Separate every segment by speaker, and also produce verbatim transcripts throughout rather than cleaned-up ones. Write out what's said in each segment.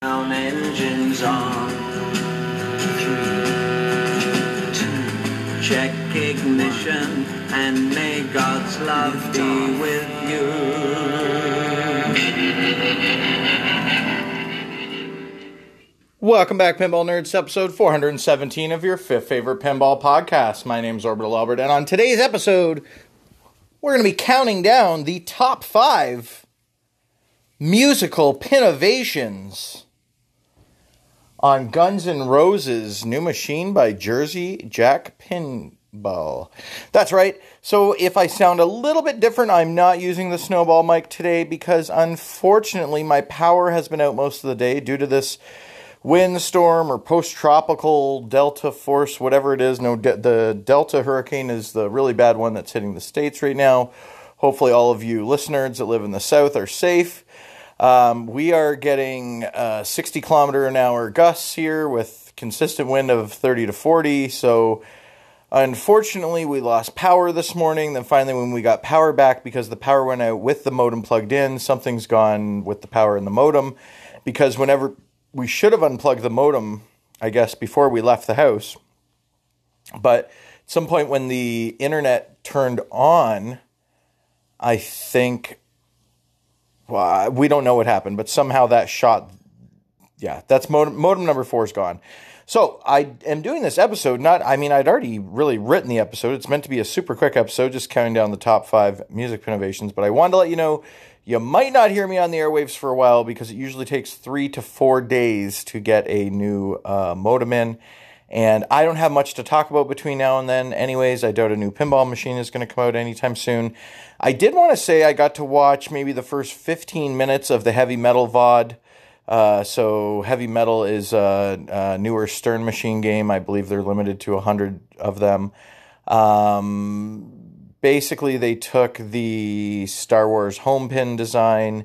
Speaker 1: Down engines on. Three, two, check ignition, and may God's love be with you.
Speaker 2: Welcome back, Pinball Nerds, to episode four hundred seventeen of your fifth favorite pinball podcast. My name's Orbital Albert, and on today's episode, we're going to be counting down the top five musical pinovations on Guns N' Roses' new machine by Jersey Jack Pinball. That's right. So if I sound a little bit different, I'm not using the snowball mic today because unfortunately my power has been out most of the day due to this windstorm or post-tropical Delta force, whatever it is. No, de- the Delta hurricane is the really bad one that's hitting the States right now. Hopefully all of you listeners that live in the South are safe. Um, we are getting uh, sixty kilometer an hour gusts here with consistent wind of thirty to forty. So unfortunately we lost power this morning. Then finally when we got power back, because the power went out with the modem plugged in, something's gone with the power in the modem. Because whenever we should have unplugged the modem, I guess, before we left the house. But at some point when the internet turned on, I think... Well, we don't know what happened, but somehow that shot, yeah, that's modem, modem number four is gone. So I am doing this episode, not, I mean, I'd already really written the episode. It's meant to be a super quick episode, just counting down the top five music innovations. But I wanted to let you know, you might not hear me on the airwaves for a while because it usually takes three to four days to get a new uh, modem in. And I don't have much to talk about between now and then. Anyways, I doubt a new pinball machine is going to come out anytime soon. I did want to say I got to watch maybe the first fifteen minutes of the Heavy Metal V O D. Uh, so Heavy Metal is a, a newer Stern machine game. I believe they're limited to one hundred of them. Um, basically, they took the Star Wars home pin design.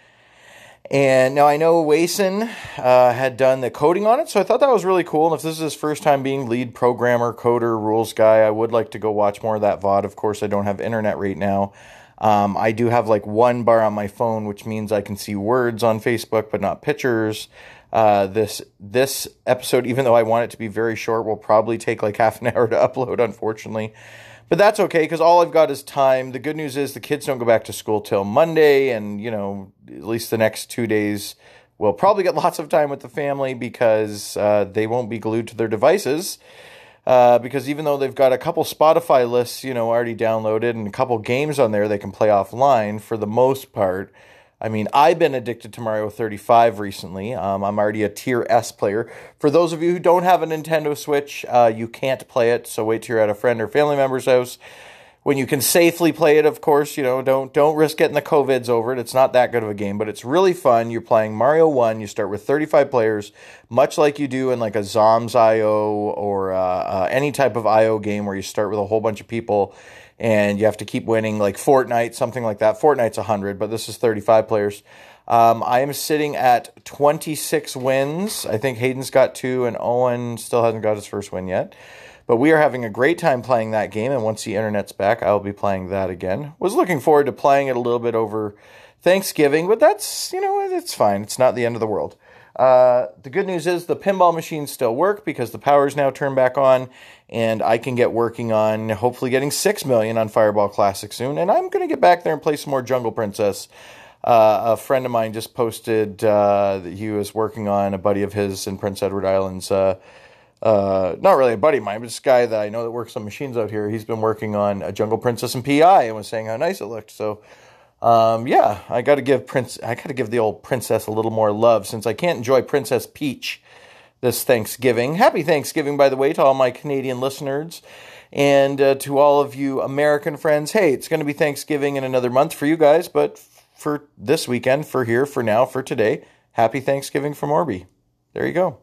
Speaker 2: And now I know Wason uh, had done the coding on it, so I thought that was really cool. And if this is his first time being lead programmer, coder, rules guy, I would like to go watch more of that V O D. Of course, I don't have internet right now. Um, I do have like one bar on my phone, which means I can see words on Facebook, but not pictures. Uh, this this episode, even though I want it to be very short, will probably take like half an hour to upload, unfortunately. But that's okay, because all I've got is time. The good news is the kids don't go back to school till Monday, and, you know, at least the next two days we'll probably get lots of time with the family because uh, they won't be glued to their devices. Uh, because even though they've got a couple Spotify lists, you know, already downloaded and a couple games on there they can play offline, for the most part. I mean, I've been addicted to Mario thirty-five recently. Um, I'm already a tier S player. For those of you who don't have a Nintendo Switch, uh, you can't play it, so wait till you're at a friend or family member's house. When you can safely play it, of course, you know, don't don't risk getting the COVIDs over it. It's not that good of a game, but it's really fun. You're playing Mario one. You start with thirty-five players, much like you do in like a Zoms I O or uh, uh, any type of I O game where you start with a whole bunch of people and you have to keep winning, like Fortnite, something like that. Fortnite's one hundred, but this is thirty-five players. Um, I am sitting at twenty-six wins. I think Hayden's got two, and Owen still hasn't got his first win yet. But we are having a great time playing that game, and once the internet's back, I'll be playing that again. Was looking forward to playing it a little bit over Thanksgiving, but that's, you know, it's fine. It's not the end of the world. Uh, the good news is the pinball machines still work because the power's now turned back on, and I can get working on hopefully getting six million on Fireball Classic soon, and I'm going to get back there and play some more Jungle Princess. Uh, a friend of mine just posted uh, that he was working on a buddy of his in Prince Edward Island's uh, Uh, not really a buddy of mine, but this guy that I know that works on machines out here. He's been working on a Jungle Princess and P I and was saying how nice it looked. So, um, yeah, I got to give Prince. I got to give the old princess a little more love since I can't enjoy Princess Peach this Thanksgiving. Happy Thanksgiving, by the way, to all my Canadian listeners and uh, to all of you American friends. Hey, it's going to be Thanksgiving in another month for you guys, but for this weekend, for here, for now, for today, happy Thanksgiving from Orby. There you go.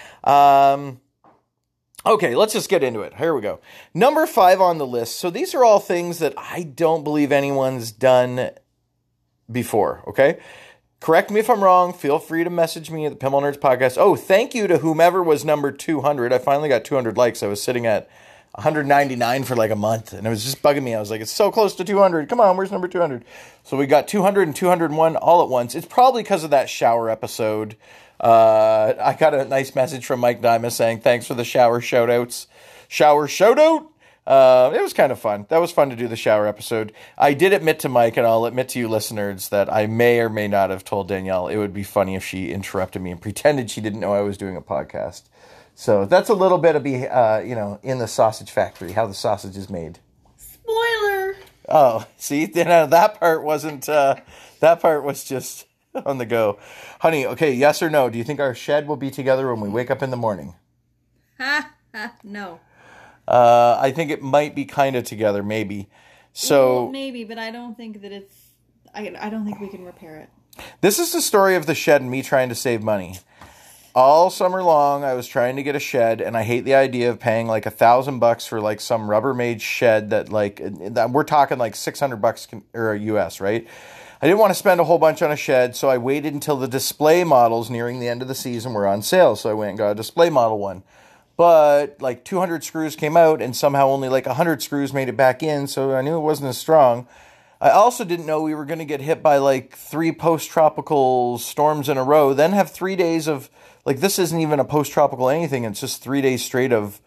Speaker 2: Um. Okay, let's just get into it. Here we go. Number five on the list. So these are all things that I don't believe anyone's done before, okay? Correct me if I'm wrong. Feel free to message me at the Pinball Nerds Podcast. Oh, thank you to whomever was number two hundred. I finally got two hundred likes. I was sitting at one hundred ninety-nine for like a month, and it was just bugging me. I was like, it's so close to two hundred. Come on, where's number two hundred? So we got two hundred and two hundred one all at once. It's probably because of that shower episode. Uh, I got a nice message from Mike Dimas saying, thanks for the shower shout-outs. Shower shout-out? Uh, it was kind of fun. That was fun to do the shower episode. I did admit to Mike, and I'll admit to you listeners, that I may or may not have told Danielle it would be funny if she interrupted me and pretended she didn't know I was doing a podcast. So that's a little bit of, be, uh, you know, in the sausage factory, how the sausage is made.
Speaker 3: Spoiler!
Speaker 2: Oh, see, you know, that part wasn't, uh, that part was just on the go. Honey, okay, yes or no, do you think our shed will be together when we wake up in the morning?
Speaker 3: Ha, ha, no.
Speaker 2: Uh, I think it might be kind of together, maybe. So
Speaker 3: Well, maybe, but I don't think that it's, I, I don't think we can repair it.
Speaker 2: this is the story of the shed and me trying to save money. All summer long, I was trying to get a shed, and I hate the idea of paying like a thousand bucks for like some Rubbermaid shed that like, that we're talking like six hundred bucks or U S, right? I didn't want to spend a whole bunch on a shed, so I waited until the display models nearing the end of the season were on sale. So I went and got a display model one. But like two hundred screws came out, and somehow only like one hundred screws made it back in, so I knew it wasn't as strong. I also didn't know we were going to get hit by like three post-tropical storms in a row, then have three days of, like, this isn't even a post-tropical anything, it's just three days straight of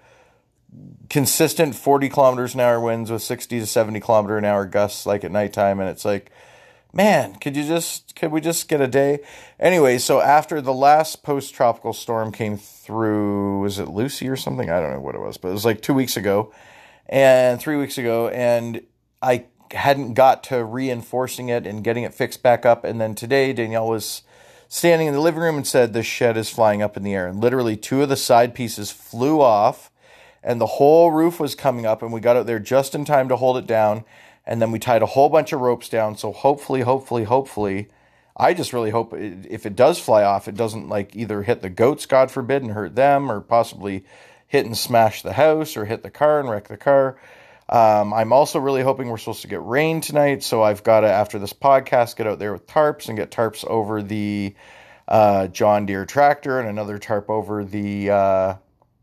Speaker 2: consistent forty kilometers an hour winds with sixty to seventy kilometer an hour gusts, like at nighttime, and it's like, man, could you just, could we just get a day? Anyway, so after the last post-tropical storm came through, was it Lucy or something? I don't know what it was, but it was like two weeks ago and three weeks ago, and I hadn't got to reinforcing it and getting it fixed back up. And then today, Danielle was standing in the living room and said, the shed is flying up in the air. And literally two of the side pieces flew off, and the whole roof was coming up, and we got out there just in time to hold it down. And then we tied a whole bunch of ropes down. So hopefully, hopefully, hopefully, I just really hope it, if it does fly off, it doesn't like either hit the goats, God forbid, and hurt them, or possibly hit and smash the house, or hit the car and wreck the car. Um, I'm also really hoping we're supposed to get rain tonight. So I've got to, after this podcast, get out there with tarps and get tarps over the uh, John Deere tractor, and another tarp over the, uh,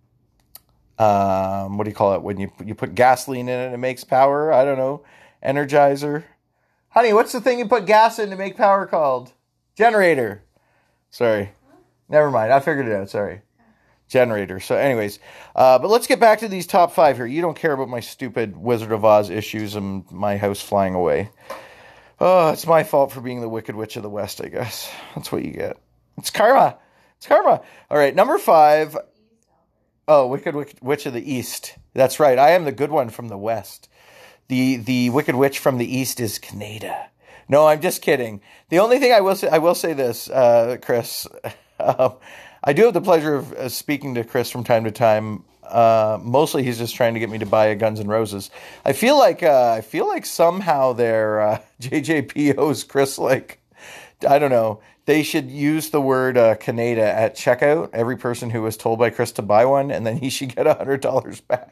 Speaker 2: um, what do you call it? When you, you put gasoline in it and it makes power? I don't know. Energizer. Honey, what's the thing you put gas in to make power called? Generator. Sorry. Never mind. I figured it out. Sorry. Generator. So anyways, uh, but let's get back to these top five here. You don't care about my stupid Wizard of Oz issues and my house flying away. Oh, it's my fault for being the Wicked Witch of the West, I guess. That's what you get. It's karma. It's karma. All right, number five. Oh, Wicked Witch of the East. That's right. I am the good one from the West. The the Wicked Witch from the East is Canada. No, I'm just kidding. The only thing I will say, I will say this, uh, Chris. Um, I do have the pleasure of uh, speaking to Chris from time to time. Uh, mostly, he's just trying to get me to buy a Guns N' Roses. I feel like uh, I feel like somehow their uh, J J P O's Chris, like, I don't know. They should use the word uh, Canada at checkout. Every person who was told by Chris to buy one, and then he should get a hundred dollars back.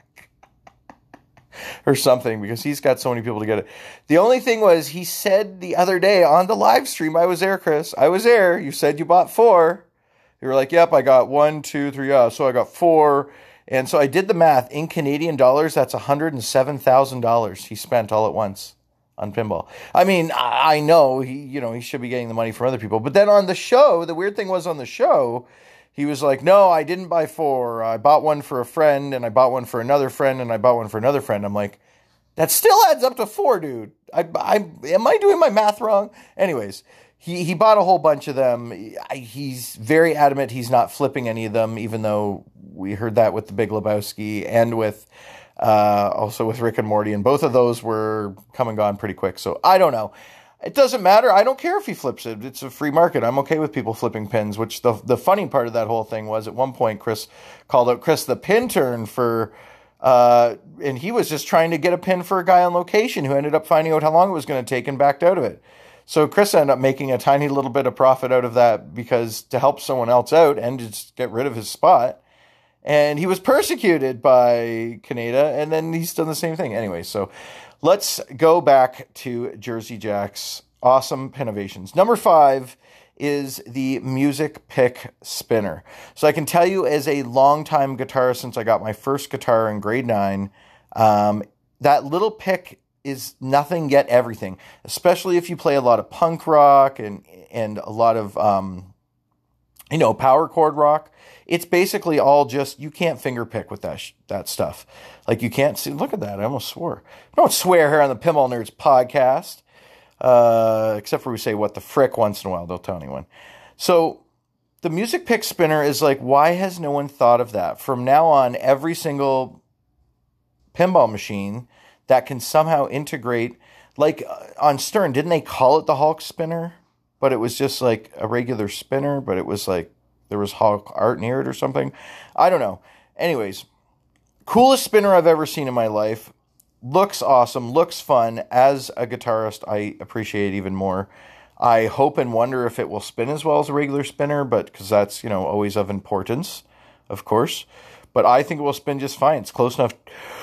Speaker 2: Or something, because he's got so many people to get it. The only thing was, he said the other day on the live stream, I was there, Chris. I was there. You said you bought four. You were like, yep, I got one, two, three. Uh, so I got four. And so I did the math. In Canadian dollars, that's one hundred seven thousand dollars he spent all at once on pinball. I mean, I know he, you know, he should be getting the money from other people. But then on the show, the weird thing was on the show, he was like, no, I didn't buy four. I bought one for a friend, and I bought one for another friend, and I bought one for another friend. I'm like, that still adds up to four, dude. I, I, am I doing my math wrong? Anyways, he, he bought a whole bunch of them. He's very adamant he's not flipping any of them, even though we heard that with The Big Lebowski and with uh, also with Rick and Morty, and both of those were come and gone pretty quick. So I don't know. It doesn't matter. I don't care if he flips it. It's a free market. I'm okay with people flipping pins, which the the funny part of that whole thing was at one point Chris called out Chris the pin turn for, uh, and he was just trying to get a pin for a guy on location who ended up finding out how long it was going to take and backed out of it. So Chris ended up making a tiny little bit of profit out of that because to help someone else out and just get rid of his spot. And he was persecuted by Canada, and then he's done the same thing. Anyway, so let's go back to Jersey Jack's awesome Pinnovations. Number five is the Music Pick Spinner. So I can tell you, as a longtime guitarist, since I got my first guitar in grade nine, um, that little pick is nothing yet everything, especially if you play a lot of punk rock and, and a lot of... Um, you know, power chord rock. It's basically all just, you can't finger pick with that sh- that stuff. Like you can't see, look at that, I almost swore. Don't swear here on the Pinball Nerds podcast. Uh, except for we say what the frick once in a while, don't tell anyone. So the music pick spinner is like, why has no one thought of that? From now on, every single pinball machine that can somehow integrate, like uh, on Stern, didn't they call it the Hulk spinner? But it was just like a regular spinner, but it was like, there was Hulk art near it or something. I don't know. Anyways, coolest spinner I've ever seen in my life. Looks awesome. Looks fun. As a guitarist, I appreciate it even more. I hope and wonder if it will spin as well as a regular spinner, but because that's, you know, always of importance, of course. But I think it will spin just fine. It's close enough.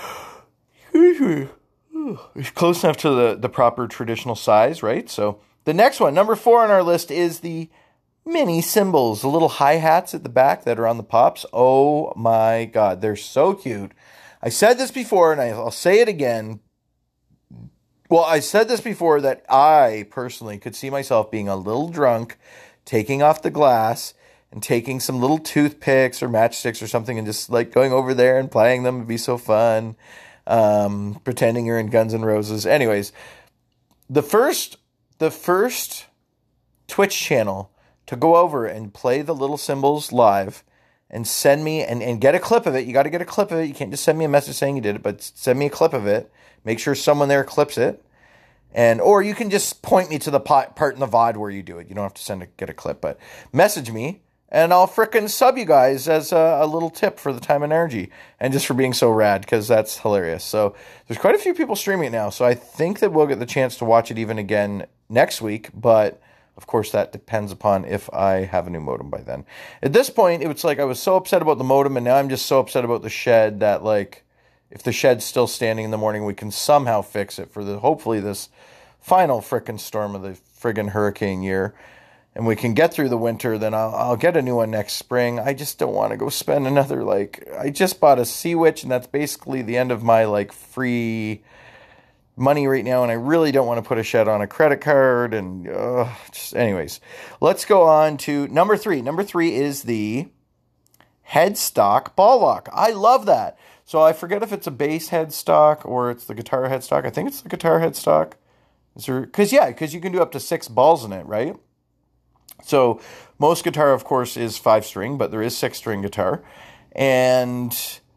Speaker 2: It's close enough to the, the proper traditional size, right? So the next one, number four on our list, is the mini cymbals, the little hi-hats at the back that are on the pops. Oh my God, they're so cute. I said this before, and I'll say it again. Well, I said this before that I personally could see myself being a little drunk, taking off the glass and taking some little toothpicks or matchsticks or something and just like going over there and playing them. It'd be so fun. Um, pretending you're in Guns N' Roses. Anyways, the first, the first Twitch channel to go over and play the little cymbals live and send me and, and get a clip of it. You got to get a clip of it. You can't just send me a message saying you did it, but send me a clip of it. Make sure someone there clips it. And, or you can just point me to the pot, part in the V O D where you do it. You don't have to send a, get a clip, but message me and I'll frickin' sub you guys as a, a little tip for the time and energy and just for being so rad, because that's hilarious. So there's quite a few people streaming it now. So I think that we'll get the chance to watch it even again next week, but of course, that depends upon if I have a new modem by then. At this point, it was like I was so upset about the modem, and now I'm just so upset about the shed that, like, if the shed's still standing in the morning, we can somehow fix it for the hopefully this final frickin' storm of the friggin' hurricane year, and we can get through the winter. Then I'll I'll get a new one next spring. I just don't want to go spend another, like, I just bought a Sea Witch, and that's basically the end of my, like, free money right now, and I really don't want to put a shed on a credit card, and uh, just anyways, let's go on to number three. Number three is the headstock ball lock. I love that. So I forget if it's a bass headstock or it's the guitar headstock. I think it's the guitar headstock. Is there? Because yeah, because you can do up to six balls in it, right? So most guitar, of course, is five string, but there is six string guitar, and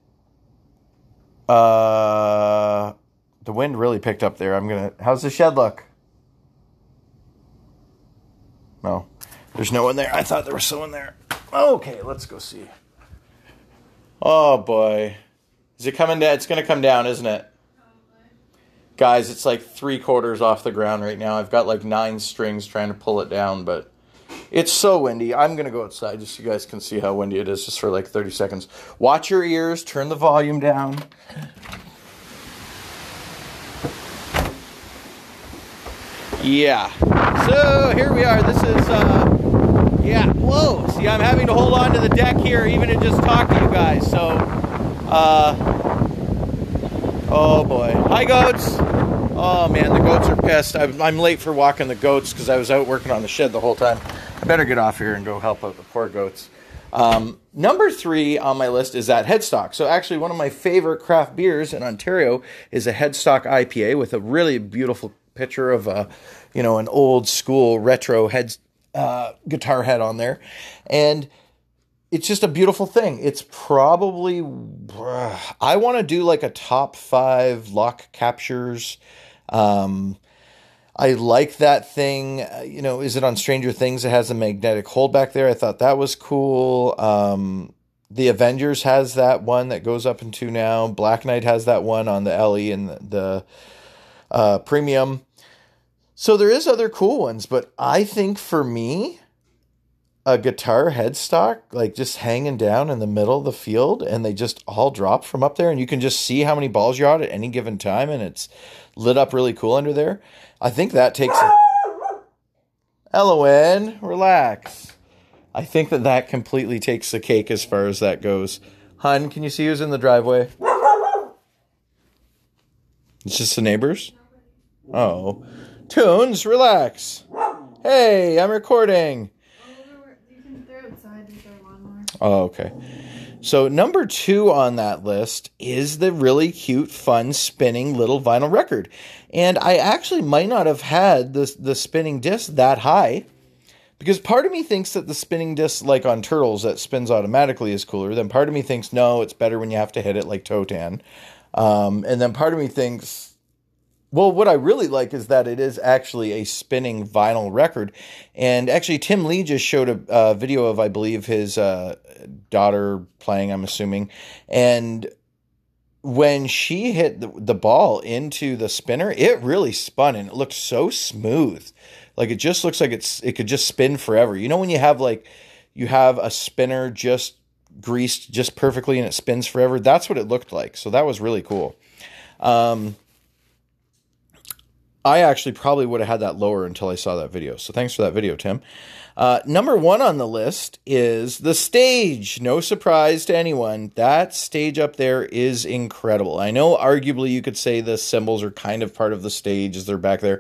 Speaker 2: uh. the wind really picked up there. I'm going to... How's the shed look? No. There's no one there. I thought there was someone there. Okay, let's go see. Oh, boy. Is it coming down? It's going to come down, isn't it? Guys, it's like three quarters off the ground right now. I've got like nine strings trying to pull it down, but it's so windy. I'm going to go outside just so you guys can see how windy it is just for like thirty seconds. Watch your ears. Turn the volume down. Yeah. So here we are. This is, uh, yeah, whoa. See, I'm having to hold on to the deck here even to just talk to you guys. So, uh, oh boy. Hi, goats. Oh man, the goats are pissed. I'm, I'm late for walking the goats because I was out working on the shed the whole time. I better get off here and go help out the poor goats. Um, number three on my list is that headstock. So actually one of my favorite craft beers in Ontario is a headstock I P A with a really beautiful picture of a, you know, an old school retro head, uh, guitar head on there. And it's just a beautiful thing. It's probably, uh, I want to do like a top five lock captures. Um, I like that thing. Uh, you know, is it on Stranger Things? It has a magnetic hold back there. I thought that was cool. Um, the Avengers has that one that goes up into now. Black Knight has that one on the L E and the, the uh, premium. So there is other cool ones, but I think for me, a guitar headstock, like just hanging down in the middle of the field, and they just all drop from up there, and you can just see how many balls you're on at any given time, and it's lit up really cool under there. I think that takes a... Elowen, relax. I think that that completely takes the cake as far as that goes. Hun, can you see who's in the driveway? It's just the neighbors? Oh. Tunes, relax. Hey, I'm recording.
Speaker 3: You can, they're outside. lawnmower.
Speaker 2: Oh, okay. So number two on that list is the really cute, fun, spinning little vinyl record. And I actually might not have had the, the spinning disc that high, because part of me thinks that the spinning disc, like on Turtles, that spins automatically is cooler. Then part of me thinks, no, it's better when you have to hit it like Totan. Um, and then part of me thinks, well, what I really like is that it is actually a spinning vinyl record. And actually, Tim Lee just showed a uh, video of, I believe, his uh, daughter playing, I'm assuming. And when she hit the, the ball into the spinner, it really spun and it looked so smooth. Like, it just looks like it's it could just spin forever. You know when you have, like, you have a spinner just greased just perfectly and it spins forever? That's what it looked like. So that was really cool. Um... I actually probably would have had that lower until I saw that video. So thanks for that video, Tim. Uh, number one on the list is the stage. No surprise to anyone. That stage up there is incredible. I know arguably you could say the cymbals are kind of part of the stage as they're back there.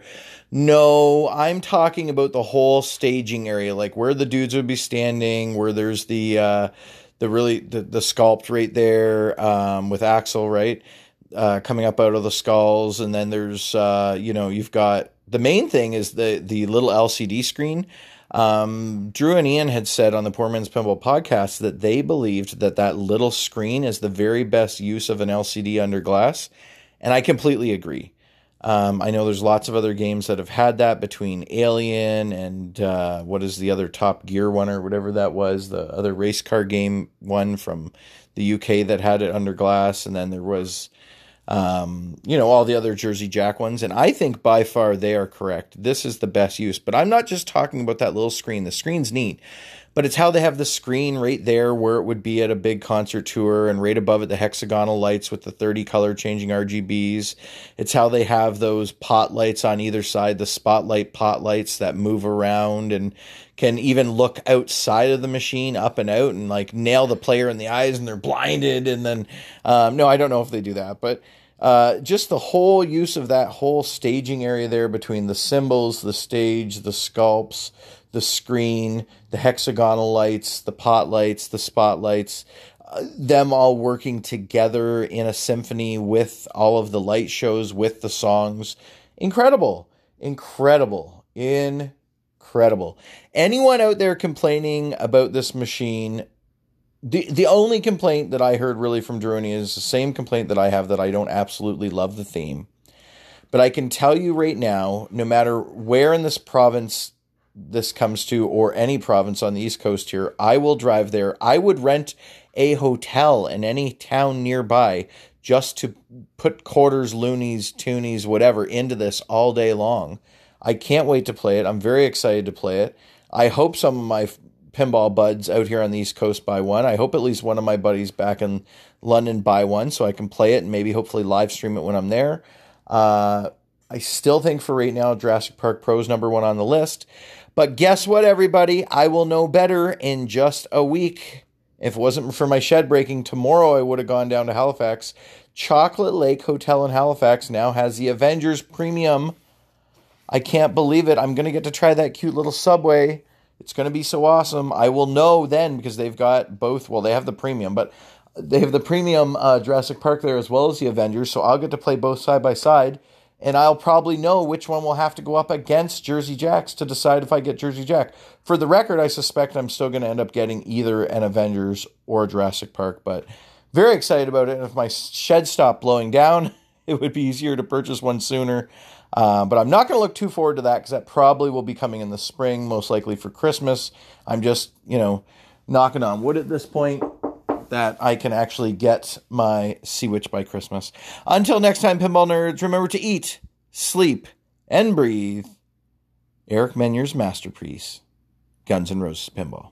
Speaker 2: No, I'm talking about the whole staging area, like where the dudes would be standing, where there's the uh, the really the, the sculpt right there um, with Axl, right? Uh, coming up out of the skulls, and then there's uh, you know, you've got the main thing is the the little L C D screen. Um, Drew and Ian had said on the Poor Man's Pinball podcast that they believed that that little screen is the very best use of an L C D under glass, and I completely agree. Um, I know there's lots of other games that have had that, between Alien and uh, what is the other Top Gear one or whatever that was, the other race car game one from the U K that had it under glass, and then there was Um, you know, all the other Jersey Jack ones. And I think by far they are correct. This is the best use. But I'm not just talking about that little screen. The screen's neat. But it's how they have the screen right there where it would be at a big concert tour, and right above it the hexagonal lights with the thirty color changing R G Bs. It's how they have those pot lights on either side, the spotlight pot lights that move around and can even look outside of the machine, up and out, and like nail the player in the eyes and they're blinded. And then, um, no, I don't know if they do that, but uh, just the whole use of that whole staging area there between the cymbals, the stage, the sculpts, the screen, the hexagonal lights, the pot lights, the spotlights, uh, them all working together in a symphony with all of the light shows, with the songs. Incredible, incredible, incredible. Anyone out there complaining about this machine, the the only complaint that I heard really from Droney is the same complaint that I have, that I don't absolutely love the theme. But I can tell you right now, no matter where in this province this comes to, or any province on the East Coast here, I will drive there. I would rent a hotel in any town nearby just to put quarters, loonies, toonies, whatever into this all day long. I can't wait to play it. I'm very excited to play it. I hope some of my pinball buds out here on the East Coast buy one. I hope at least one of my buddies back in London buy one so I can play it and maybe hopefully live stream it when I'm there. Uh, I still think for right now, Jurassic Park Pro is number one on the list. But guess what, everybody? I will know better in just a week. If it wasn't for my shed breaking, tomorrow I would have gone down to Halifax. Chocolate Lake Hotel in Halifax now has the Avengers Premium. I can't believe it. I'm going to get to try that cute little Subway. It's going to be so awesome. I will know then, because they've got both. Well, they have the Premium, but they have the Premium uh, Jurassic Park there as well as the Avengers. So I'll get to play both side by side. And I'll probably know which one will have to go up against Jersey Jacks to decide if I get Jersey Jack. For the record, I suspect I'm still going to end up getting either an Avengers or a Jurassic Park. But very excited about it. And if my shed stopped blowing down, it would be easier to purchase one sooner. Uh, but I'm not going to look too forward to that, because that probably will be coming in the spring, most likely for Christmas. I'm just, you know, knocking on wood at this point that I can actually get my Sea Witch by Christmas. Until next time, pinball nerds, remember to eat, sleep, and breathe. Eric Menier's masterpiece, Guns N' Roses Pinball.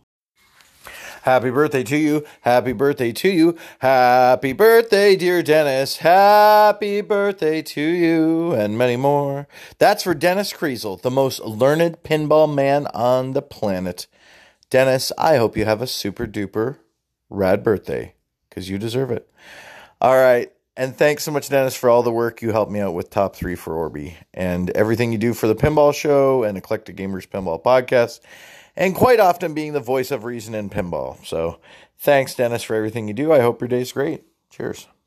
Speaker 2: Happy birthday to you. Happy birthday to you. Happy birthday, dear Dennis. Happy birthday to you, and many more. That's for Dennis Kriesel, the most learned pinball man on the planet. Dennis, I hope you have a super duper rad birthday, because you deserve it. All right. And thanks so much, Dennis, for all the work you helped me out with Top three for Orby, and everything you do for the Pinball Show and Eclectic Gamers Pinball Podcast. and quite often being the voice of reason in pinball. So thanks, Dennis, for everything you do. I hope your day's great. Cheers.